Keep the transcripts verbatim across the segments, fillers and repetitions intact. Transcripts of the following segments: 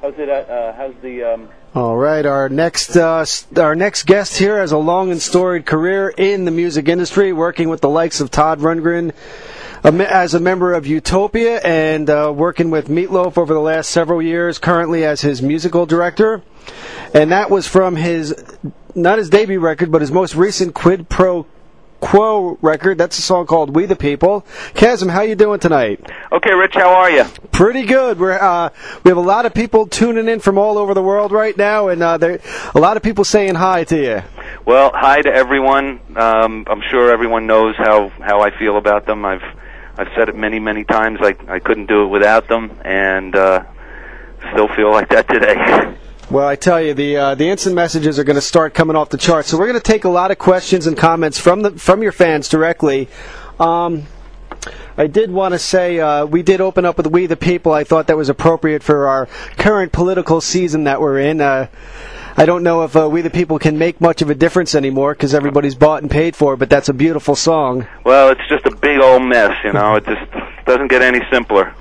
How's it? Uh, how's the? Um... All right, our next uh, our next guest here has a long and storied career in the music industry, working with the likes of Todd Rundgren as a member of Utopia and uh, working with Meatloaf over the last several years, currently as his musical director. And that was from his, not his debut record, but his most recent Quid Pro Quo record. That's a song called We the People. Chasm, how you doing tonight? Okay, Rich, how are you? Pretty good. We're uh, we have a lot of people tuning in from all over the world right now, and uh, there a lot of people saying hi to you. Well, hi to everyone. Um, I'm sure everyone knows how, how I feel about them. I've I've said it many, many times. I I couldn't do it without them, and uh, still feel like that today. Well, I tell you, the uh, the instant messages are going to start coming off the charts. So we're going to take a lot of questions and comments from the from your fans directly. Um, I did want to say uh, we did open up with We the People. I thought that was appropriate for our current political season that we're in. Uh, I don't know if uh, We the People can make much of a difference anymore because everybody's bought and paid for it, but that's a beautiful song. Well, it's just a big old mess, you know. It just doesn't get any simpler.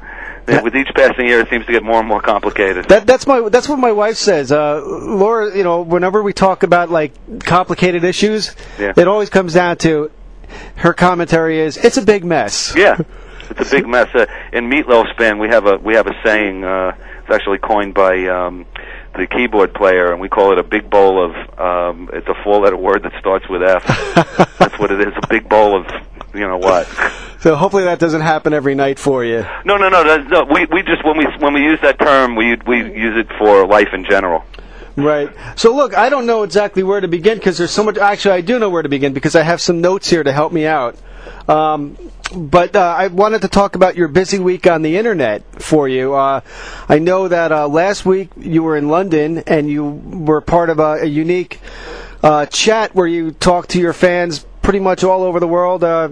With each passing year, it seems to get more and more complicated. That, that's my that's what my wife says. Uh, Laura, you know, whenever we talk about like complicated issues, yeah. It always comes down to her commentary is it's a big mess. Yeah, it's a big mess. Uh, in Meatloaf's band, we have a we have a saying. Uh, it's actually coined by um, the keyboard player, and we call it a big bowl of. Um, it's a four-letter word that starts with F. That's what it is. A big bowl of. You know what? So hopefully that doesn't happen every night for you. No, no, no. no we we just when we when we use that term, we we use it for life in general. Right. So look, I don't know exactly where to begin because there's so much. Actually, I do know where to begin because I have some notes here to help me out. Um, but uh, I wanted to talk about your busy week on the internet for you. Uh, I know that uh, last week you were in London and you were part of a, a unique uh, chat where you talked to your fans pretty much all over the world. Uh,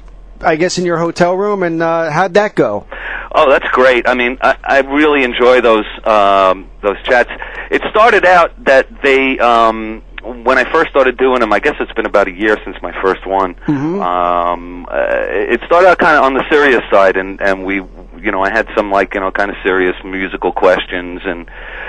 I guess in your hotel room, and uh, how'd that go? Oh, that's great. I mean, I, I really enjoy those um, those chats. It started out that they, um, when I first started doing them, I guess it's been about a year since my first one. Mm-hmm. Um, uh, it started out kind of on the serious side, and, and we, you know, I had some like you know kind of serious musical questions and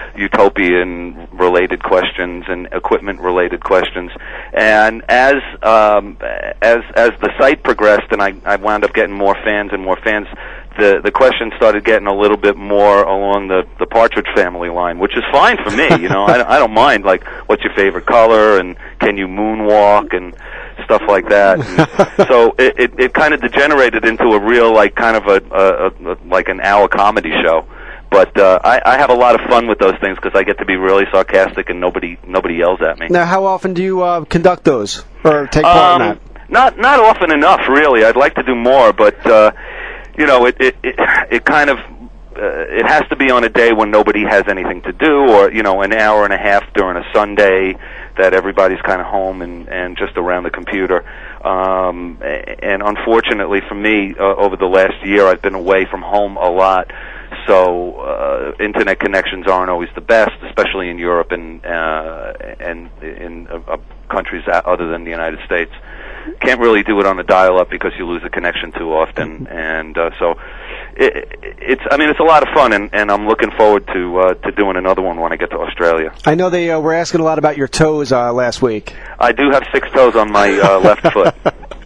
utopian related questions and equipment related questions. And as um, as as the site progressed, and I, I wound up getting more fans and more fans, the the questions started getting a little bit more along the the Partridge Family line, which is fine for me. You know, I, I don't mind like what's your favorite color and can you moonwalk and stuff like that. And so it, it it kind of degenerated into a real like kind of a, a, a like an hour comedy show. But uh, I, I have a lot of fun with those things because I get to be really sarcastic and nobody nobody yells at me. Now, how often do you uh, conduct those or take part um, in that? Not not often enough, really. I'd like to do more, but uh, you know, it it it, it kind of uh, it has to be on a day when nobody has anything to do, or you know, an hour and a half during a Sunday that everybody's kind of home and and just around the computer. Um, and unfortunately for me, uh, over the last year, I've been away from home a lot. So uh, internet connections aren't always the best, especially in Europe and uh, and in uh, uh, countries other than the United States. Can't really do it on a dial-up because you lose a connection too often, and uh, so it, it's. I mean, it's a lot of fun, and, and I'm looking forward to uh, to doing another one when I get to Australia. I know they uh, were asking a lot about your toes uh, last week. I do have six toes on my uh, left foot.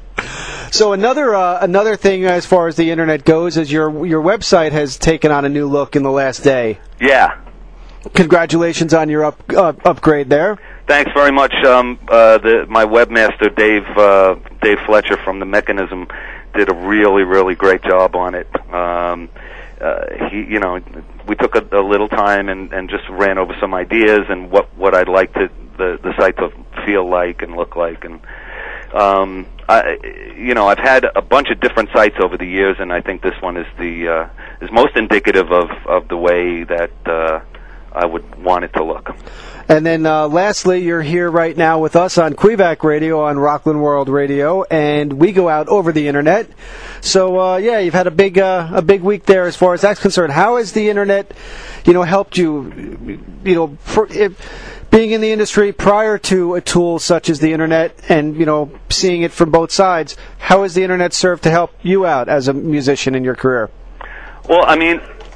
So another uh, another thing as far as the internet goes is your your website has taken on a new look in the last day. Yeah. Congratulations on your up uh, upgrade there. Thanks very much. Um, uh, the, my webmaster Dave uh, Dave Fletcher from The Mechanism did a really really great job on it. Um, uh, he, you know, we took a, a little time and, and just ran over some ideas and what what I'd like to the the site to feel like and look like and. Um, I, you know, I've had a bunch of different sites over the years, and I think this one is the uh, is most indicative of, of the way that uh, I would want it to look. And then, uh, lastly, you're here right now with us on Quebec Radio on Rockland World Radio, and we go out over the internet. So, uh, yeah, you've had a big uh, a big week there as far as that's concerned. How has the internet, you know, helped you, you know, for, if, being in the industry prior to a tool such as the internet and, you know, seeing it from both sides, how has the internet served to help you out as a musician in your career? Well, I mean,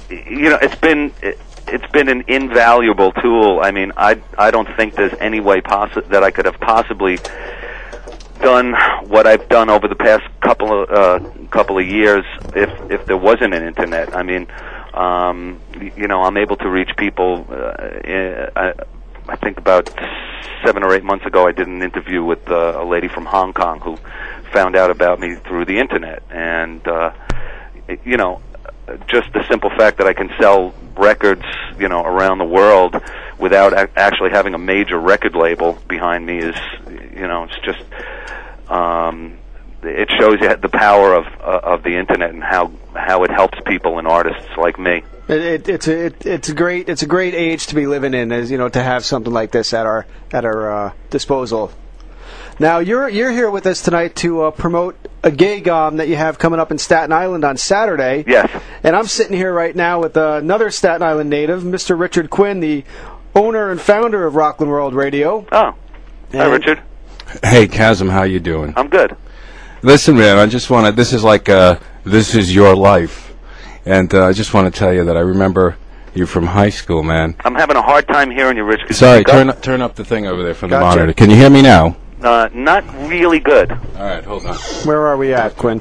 you know, it's been it, it's been an invaluable tool. I mean, I I don't think there's any way possi- that I could have possibly done what I've done over the past couple of uh, couple of years if if there wasn't an internet. I mean, um, you know, I'm able to reach people. Uh, I, I think about seven or eight months ago, I did an interview with uh, a lady from Hong Kong who found out about me through the internet, and uh, you know, just the simple fact that I can sell records, you know, around the world without a- actually having a major record label behind me is, you know, it's just, um, it shows you the power of uh, of the internet and how how it helps people and artists like me. It, it, it's a it, it's a great it's a great age to be living in, as you know, to have something like this at our at our uh, disposal. Now you're you're here with us tonight to uh, promote a gig um, that you have coming up in Staten Island on Saturday. Yes. And I'm sitting here right now with uh, another Staten Island native, Mister Richard Quinn, the owner and founder of Rockland World Radio. Oh, and hi Richard. Hey Chasm, how you doing? I'm good. Listen, man, I just want to. This is like uh, this is your life, and uh, I just want to tell you that I remember you from high school, man. I'm having a hard time hearing you, Rich. Could Sorry, you turn up, turn up the thing over there from Gotcha. the monitor. Can you hear me now? Uh, not really good. All right, hold on. Where are we at, Quinn?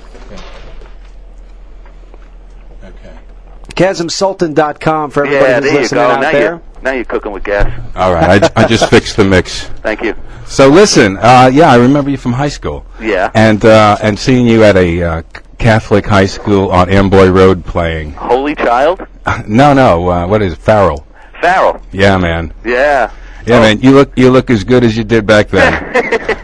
Okay. Chasm Sultan dot com for everybody Yeah, who's there you listening go. out Now there. you're now you're cooking with gas. All right, I, I just fixed the mix. Thank you. So listen, uh, yeah, I remember you from high school. Yeah. And uh, and seeing you at a uh, Catholic high school on Amboy Road playing. Holy Child? No, no, uh, what is it? Farrell. Farrell. Yeah, man. Yeah. Yeah, Oh. man, you look you look as good as you did back then.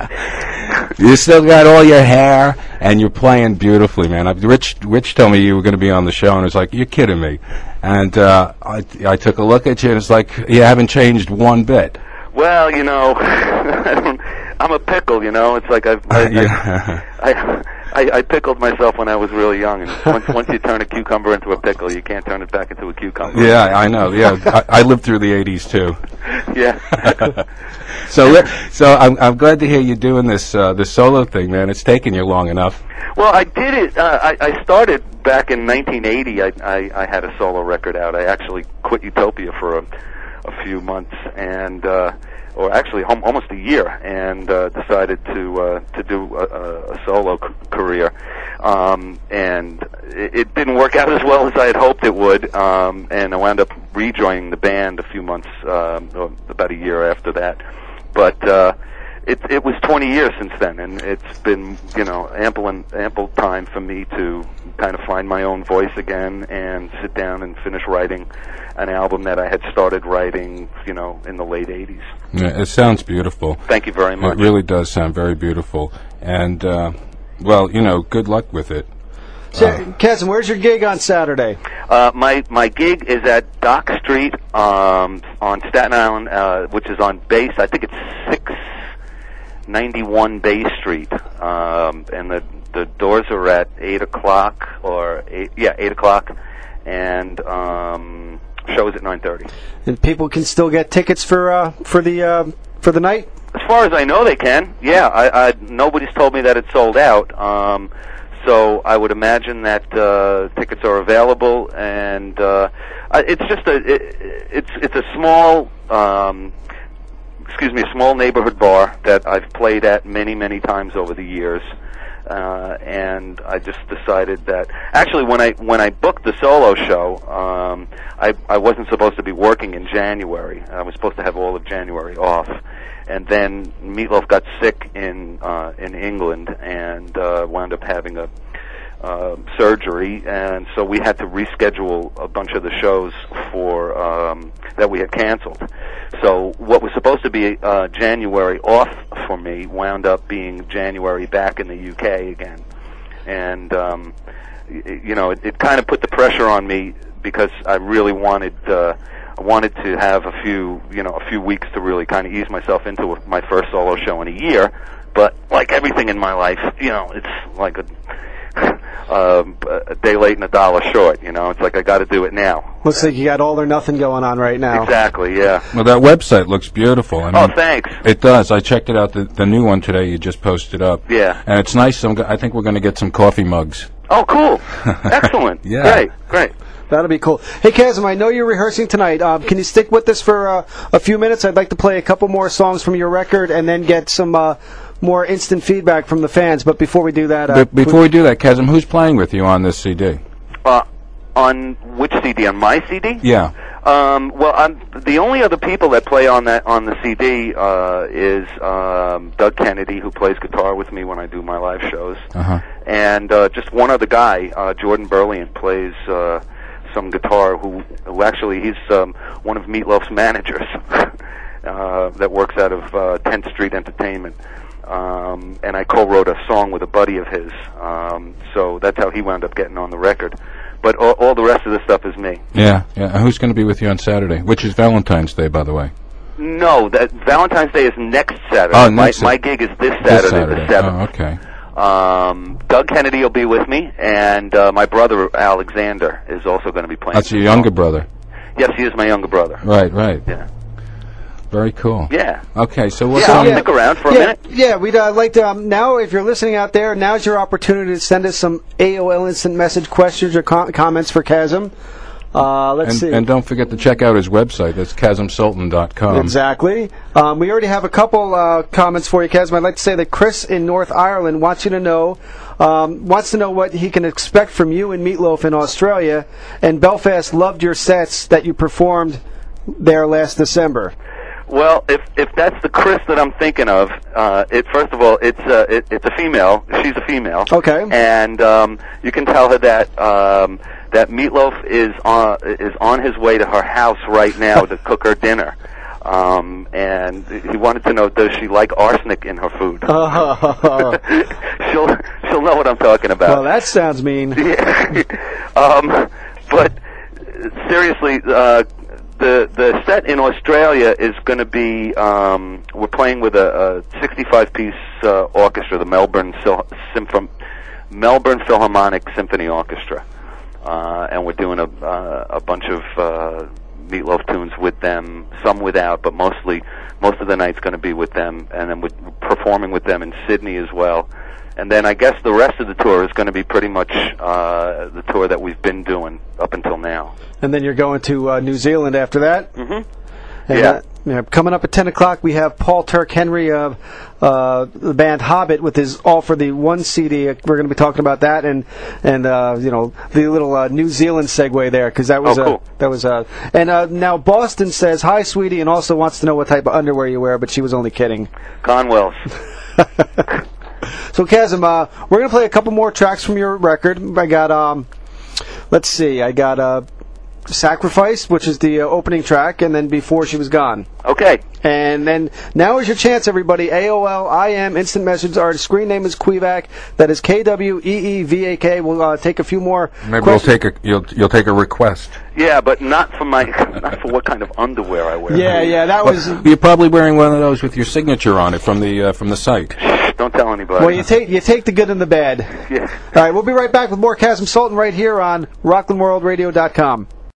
You still got all your hair, and you're playing beautifully, man. I, Rich Rich told me you were going to be on the show, and it's like, you're kidding me. And uh, I I took a look at you, and it's like, you haven't changed one bit. Well, you know, I don't, I'm a pickle, you know. It's like I've, I, Yeah. I, I, I pickled myself when I was really young, and once, once you turn a cucumber into a pickle, you can't turn it back into a cucumber. Yeah, I know. Yeah, I, I lived through the eighties too. Yeah. So, li- so I'm I'm glad to hear you doing this uh, this solo thing, man. It's taken you long enough. Well, I did it. Uh, I, I started back in nineteen eighty. I, I, I had a solo record out. I actually quit Utopia for a, a few months, and uh, or actually hom- almost a year, and uh, decided to uh, to do a, a solo c- career. Um, and it, it didn't work out as well as I had hoped it would. Um, and I wound up rejoining the band a few months, um, or about a year after that. But uh, it it was twenty years since then, and it's been, you know, ample and ample time for me to kind of find my own voice again and sit down and finish writing an album that I had started writing, you know, in the late eighties. Yeah, it sounds beautiful. Thank you very much. It really does sound very beautiful. And uh, well, you know, good luck with it. So, Chasm, where's your gig on Saturday? Uh, my my gig is at Dock Street um, on Staten Island, uh, which is on Bay. I think it's six ninety-one Bay Street, um, and the the doors are at eight o'clock or eight, yeah eight o'clock, and um, shows at nine thirty. And people can still get tickets for uh, for the uh, for the night. As far as I know, they can. Yeah, I, I nobody's told me that it's sold out. Um, So I would imagine that uh, tickets are available, and uh, it's just a it, it's it's a small um, excuse me a small neighborhood bar that I've played at many many times over the years, uh, and I just decided that actually when I when I booked the solo show, um, I I wasn't supposed to be working in January. I was supposed to have all of January off. And then Meatloaf got sick in uh, in England and uh, wound up having a uh, surgery, and so we had to reschedule a bunch of the shows for um, that we had canceled. So what was supposed to be uh, January off for me wound up being January back in the U K again, and um, y- you know it, it kind of put the pressure on me because I really wanted. Uh, I wanted to have a few, you know, a few weeks to really kind of ease myself into my first solo show in a year. But like everything in my life, you know, it's like a, um, a day late and a dollar short. You know, it's like I got to do it now. Looks like you got all or nothing going on right now. Exactly. Yeah. Well, that website looks beautiful. I mean, Oh, thanks. It does. I checked it out. The, the new one today you just posted up. Yeah. And it's nice. I'm go- I think we're going to get some coffee mugs. Oh, cool. Excellent. Yeah. Great, great. That'll be cool. Hey, Chasm, I know you're rehearsing tonight. Um, can you stick with us for uh, a few minutes? I'd like to play a couple more songs from your record and then get some uh, more instant feedback from the fans. But before we do that... Uh, But before we do that, Chasm, who's playing with you on this C D? Uh, on which C D? On my C D? Yeah. Um, well, I'm, the only other people that play on that on the C D uh, is um, Doug Kennedy, who plays guitar with me when I do my live shows, Uh-huh. and uh, just one other guy, uh, Jordan Burlian, plays uh, some guitar. Who, who actually he's um, one of Meatloaf's managers uh, that works out of uh, tenth Street Entertainment. Um, and I co-wrote a song with a buddy of his, um, so that's how he wound up getting on the record. But all, all the rest of the stuff is me. Yeah, yeah. And who's going to be with you on Saturday? Which is Valentine's Day, by the way. No, that Valentine's Day is next Saturday. Oh, my, next my gig is this Saturday, This Saturday. the seventh. Oh, okay. Um, Doug Kennedy will be with me, and uh, my brother Alexander is also going to be playing. That's your younger brother. Yes, he is my younger brother. Right, right. Yeah. Very cool. Yeah. Okay, so what Yeah, song? I'll stick around for a yeah, minute. Yeah, we'd uh, like to, um, now if you're listening out there, now's your opportunity to send us some A O L instant message questions or com- comments for Chasm. Uh, let's and, see. and don't forget to check out his website. That's chasm sultan dot com. Exactly. Um, we already have a couple uh, comments for you, Chasm. I'd like to say that Chris in North Ireland wants you to know, um, wants to know what he can expect from you and Meatloaf in Australia. And Belfast loved your sets that you performed there last December. Well, if if that's the Chris that I'm thinking of, uh, it first of all, it's uh, it, it's a female. She's a female. Okay. And um, you can tell her that um, that Meatloaf is on is on his way to her house right now to cook her dinner. Um, and he wanted to know, does she like arsenic in her food? Oh. she'll she'll know what I'm talking about. Well, that sounds mean. Yeah. um, but seriously. Uh, The the set in Australia is going to be, um, we're playing with a, a sixty-five piece uh, orchestra, the Melbourne Sil- Symphon- Melbourne Philharmonic Symphony Orchestra, uh, and we're doing a uh, a bunch of uh, Meatloaf tunes with them, some without, but mostly most of the night's going to be with them, and then we're performing with them in Sydney as well. And then I guess the rest of the tour is going to be pretty much uh, the tour that we've been doing up until now. And then you're going to uh, New Zealand after that? Mm-hmm. And, yeah. Uh, yeah. Coming up at ten o'clock, we have Paul Turk Henry of uh, the band Hobbit with his All for the One C D. We're going to be talking about that and and uh, you know the little uh, New Zealand segue there because that was oh, cool. uh, that was uh, and uh, now Boston says hi, sweetie, and also wants to know what type of underwear you wear, but she was only kidding. Conwell's. So, Chasm, uh, we're going to play a couple more tracks from your record. I got, um, let's see, I got uh, Sacrifice, which is the uh, opening track, and then Before She Was Gone. Okay. And then now is your chance, everybody. A O L, I M, instant message. Our screen name is Queevac. That is K W E E V A K. We'll uh, take a few more Maybe questions. we'll take a you'll you'll take a request. Yeah, but not for my not for what kind of underwear I wear. Yeah, yeah, that was... You're probably wearing one of those with your signature on it from the uh, from the site. Don't tell anybody. Well, you take you take the good and the bad. Yeah. All right, we'll be right back with more Chasm Sultan right here on Rockland World Radio dot com.